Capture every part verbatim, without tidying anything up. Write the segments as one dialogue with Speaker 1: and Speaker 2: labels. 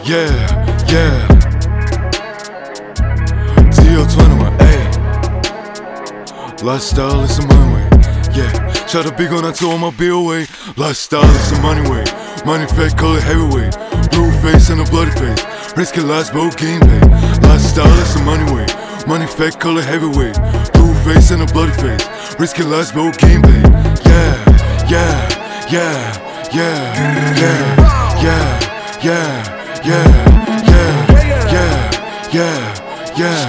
Speaker 1: Yeah, yeah. T O twenty-one, ayy. Lifestyle is the money way. Yeah, shout out big on that to my bill way. Lifestyle is the money way. Money fat, color heavyweight. Blue face and a bloody face. Risky last boat game pay. Lifestyle is the money way. Money fat, color heavyweight. Blue face and a bloody face. Risky last boat game pay. Yeah, yeah, yeah, yeah, yeah, yeah, yeah, yeah, yeah, yeah, yeah, yeah,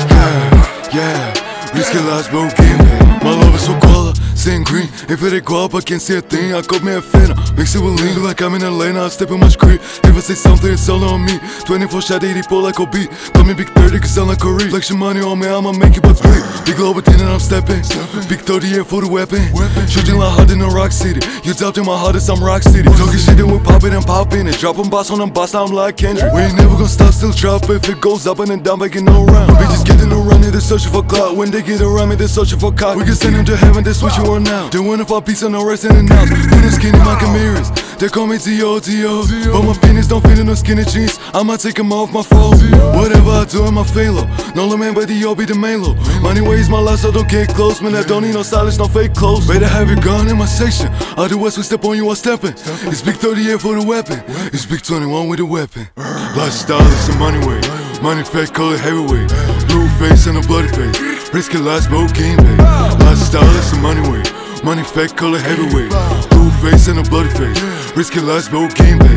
Speaker 1: yeah, yeah. Risky last boat game pay. My love is so color, seeing green. If it ain't go up, I can't see a thing. I got me a finna, mix it with lean. Like I'm in a lane, I step in my street. If I say something, it's all on me. twenty-four shot, eighty-four like a beat. Call me Big thirty, cause sound like a reef. Flexion money on me, I'ma make it but split. Big global thing and I'm stepping. Big thirty here for the weapon. Shooting like hard in the rock city. You doubting my hardest, I'm rock city. Talking shit and we pop it and pop in it. Dropping boss on them boss, now I'm like Kendrick. We ain't never gonna stop, still drop. If it goes up and then down, making no round. Bitches getting around me, they're searching for clout. When they get around me, they're searching for cock. We can send them to heaven, they switch you on now. They want for peace and no rest in the house. Feeling skinny, my Camaras. They call me T O T O. But my penis don't fit in no skinny jeans. I'ma take them off my phone. Whatever I do, I'm a failure. No man, but the O be the Malo. Money ways my life, so don't get close. Man, I don't need no stylish, no fake clothes. Better have your gun in my section. All the West, we step on you, I'm stepping. It's Big thirty here for the weapon. It's Big twenty-one with a weapon. Lifestyle is the money way. Money fat, color heavyweight. Blue face and a bloody face. Risky last boat game pay. Lifestyle is the money way. Money fat, color heavyweight. Blue face and a bloody face. Risky last boat game pay.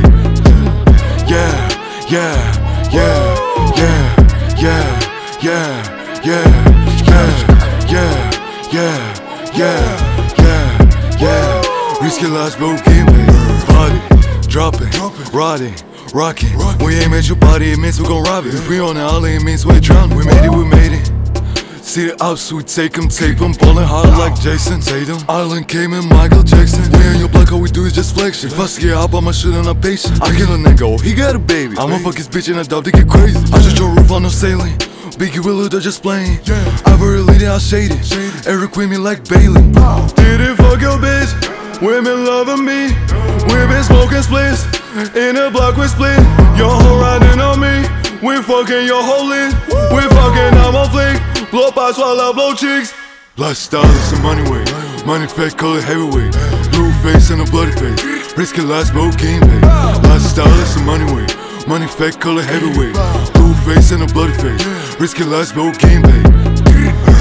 Speaker 1: Yeah, yeah, yeah, yeah, yeah, yeah, yeah, yeah, yeah, yeah, yeah, yeah, yeah. Risky last boat game pay. Body, dropping, riding, rocking. We aim at your body, it means we gon' rob it. If we on the alley, it means we drown. We made it, we made it. See the ups, we take 'em, tape 'em. Ballin' hard like Jason Tatum. Island Cayman, Michael Jackson. We in your block, all we do is just flex shit. If I scare up, I'ma shoot on a patient. I kill a nigga, oh, he got a baby. I'ma fuck his bitch and I doubt to get crazy. I just your roof on no sailing. Biggie Willow, they're just playing. I've already lead it, I'll shade it. Eric with me like Bailey. Didn't fuck your bitch. Women loving me. We been smoking splits. In the block, we split. Your hoe riding on me. We fucking your whole lid. We fucking, I'm on flick. Blow pots while I blow cheeks. Lifestyle is the money way. Money fat, color heavyweight. Blue face and a bloody face. Risky last boat game pay. Lifestyle is the money way. Money fat, color heavyweight. Blue face and a bloody face. Risky last boat game pay.